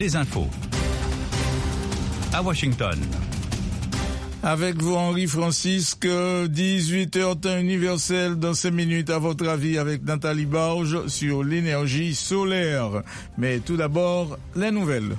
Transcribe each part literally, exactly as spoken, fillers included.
Les infos. À Washington. Avec vous, Henri Francisque, dix-huit heures temps universel dans cinq minutes, à votre avis, avec Nathalie Barge sur l'énergie solaire. Mais tout d'abord, les nouvelles.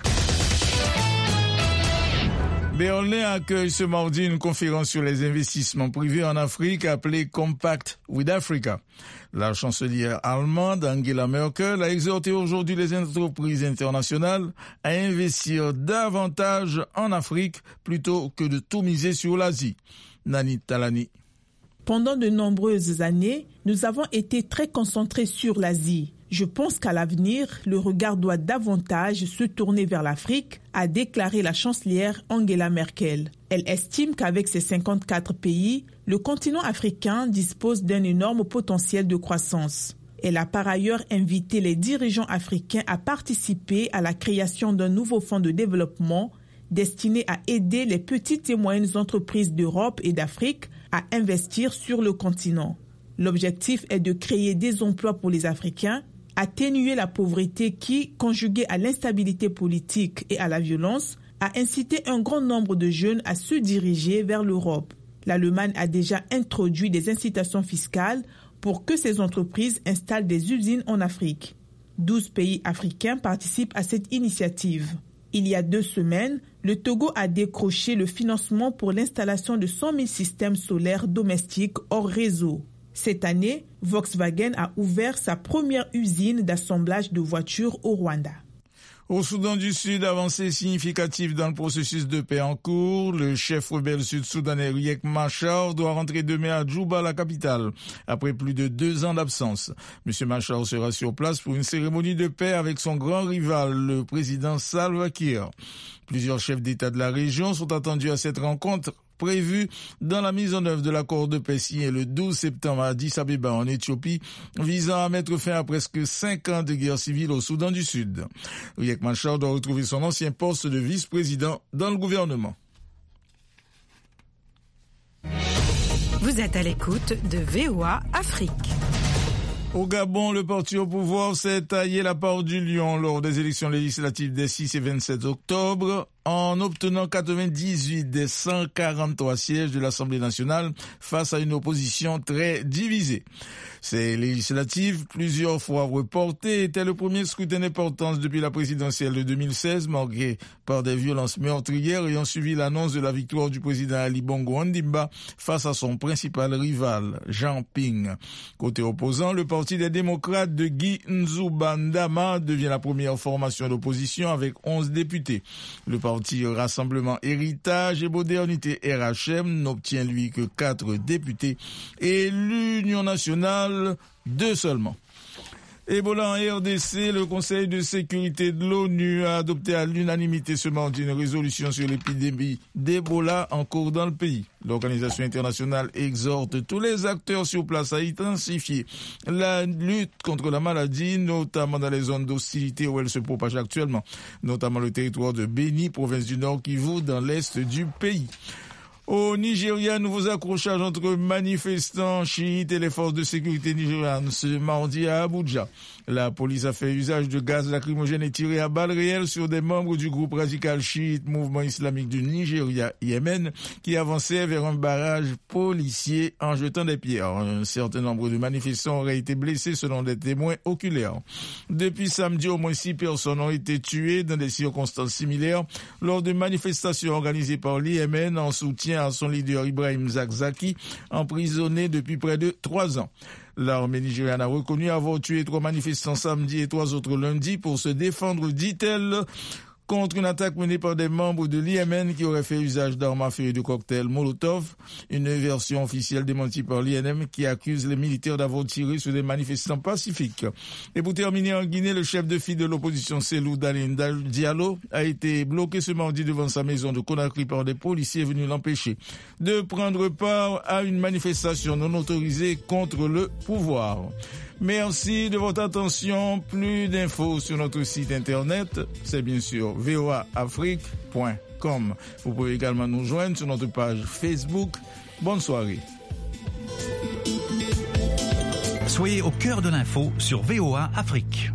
Berlin accueille ce mardi une conférence sur les investissements privés en Afrique appelée Compact with Africa. La chancelière allemande Angela Merkel a exhorté aujourd'hui les entreprises internationales à investir davantage en Afrique plutôt que de tout miser sur l'Asie. Nani Talani. Pendant de nombreuses années, nous avons été très concentrés sur l'Asie. Je pense qu'à l'avenir, le regard doit davantage se tourner vers l'Afrique, a déclaré la chancelière Angela Merkel. Elle estime qu'avec ses cinquante-quatre pays, le continent africain dispose d'un énorme potentiel de croissance. Elle a par ailleurs invité les dirigeants africains à participer à la création d'un nouveau fonds de développement destiné à aider les petites et moyennes entreprises d'Europe et d'Afrique à investir sur le continent. L'objectif est de créer des emplois pour les Africains, atténuer la pauvreté qui, conjuguée à l'instabilité politique et à la violence, a incité un grand nombre de jeunes à se diriger vers l'Europe. L'Allemagne a déjà introduit des incitations fiscales pour que ces entreprises installent des usines en Afrique. douze pays africains participent à cette initiative. Il y a deux semaines, le Togo a décroché le financement pour l'installation de cent mille systèmes solaires domestiques hors réseau. Cette année, Volkswagen a ouvert sa première usine d'assemblage de voitures au Rwanda. Au Soudan du Sud, avancée significative dans le processus de paix en cours. Le chef rebelle sud-soudanais Riek Machar doit rentrer demain à Djouba, la capitale, après plus de deux ans d'absence. Monsieur Machar sera sur place pour une cérémonie de paix avec son grand rival, le président Salva Kiir. Plusieurs chefs d'État de la région sont attendus à cette rencontre prévu dans la mise en œuvre de l'accord de paix signé le douze septembre à Addis Abeba en Éthiopie, visant à mettre fin à presque cinq ans de guerre civile au Soudan du Sud. Riek Machar doit retrouver son ancien poste de vice-président dans le gouvernement. Vous êtes à l'écoute de V O A Afrique. Au Gabon, le parti au pouvoir s'est taillé la part du lion lors des élections législatives des six et vingt-sept octobre en obtenant quatre-vingt-dix-huit des cent quarante-trois sièges de l'Assemblée nationale face à une opposition très divisée. Ces législatives, plusieurs fois reportées, étaient le premier scrutin d'importance depuis la présidentielle de deux mille seize, marqué par des violences meurtrières ayant suivi l'annonce de la victoire du président Ali Bongo Ondimba face à son principal rival, Jean Ping. Côté opposant, le parti des démocrates de Guy Nzouba-Ndama devient la première formation d'opposition avec onze députés. Le parti Rassemblement Héritage et Modernité R H M n'obtient lui que quatre députés et l'Union nationale deux seulement. Ebola en R D C, le Conseil de sécurité de l'ONU a adopté à l'unanimité ce mardi une résolution sur l'épidémie d'Ebola en cours dans le pays. L'organisation internationale exhorte tous les acteurs sur place à intensifier la lutte contre la maladie, notamment dans les zones d'hostilité où elle se propage actuellement, notamment le territoire de Beni, province du Nord Kivu, dans l'est du pays. Au Nigeria, nouveaux accrochages entre manifestants chiites et les forces de sécurité nigérianes ce mardi à Abuja. La police a fait usage de gaz lacrymogène et tiré à balles réelles sur des membres du groupe radical chiite Mouvement islamique du Nigeria, Yémen, qui avançaient vers un barrage policier en jetant des pierres. Un certain nombre de manifestants auraient été blessés selon des témoins oculaires. Depuis samedi, au moins six personnes ont été tuées dans des circonstances similaires lors de manifestations organisées par l'I M N en soutien à son leader Ibrahim Zakzaki, emprisonné depuis près de trois ans. L'armée nigériane a reconnu avoir tué trois manifestants samedi et trois autres lundi pour se défendre, dit-elle, contre une attaque menée par des membres de l'I M N qui auraient fait usage d'armes à feu et de cocktails Molotov, une version officielle démentie par l'I N M qui accuse les militaires d'avoir tiré sur des manifestants pacifiques. Et pour terminer, en Guinée, le chef de file de l'opposition Cellou Dalein Diallo a été bloqué ce mardi devant sa maison de Conakry par des policiers venus l'empêcher de prendre part à une manifestation non autorisée contre le pouvoir. Merci de votre attention. Plus d'infos sur notre site internet, c'est bien sûr v o a afrique point com. Vous pouvez également nous joindre sur notre page Facebook. Bonne soirée. Soyez au cœur de l'info sur V O A Afrique.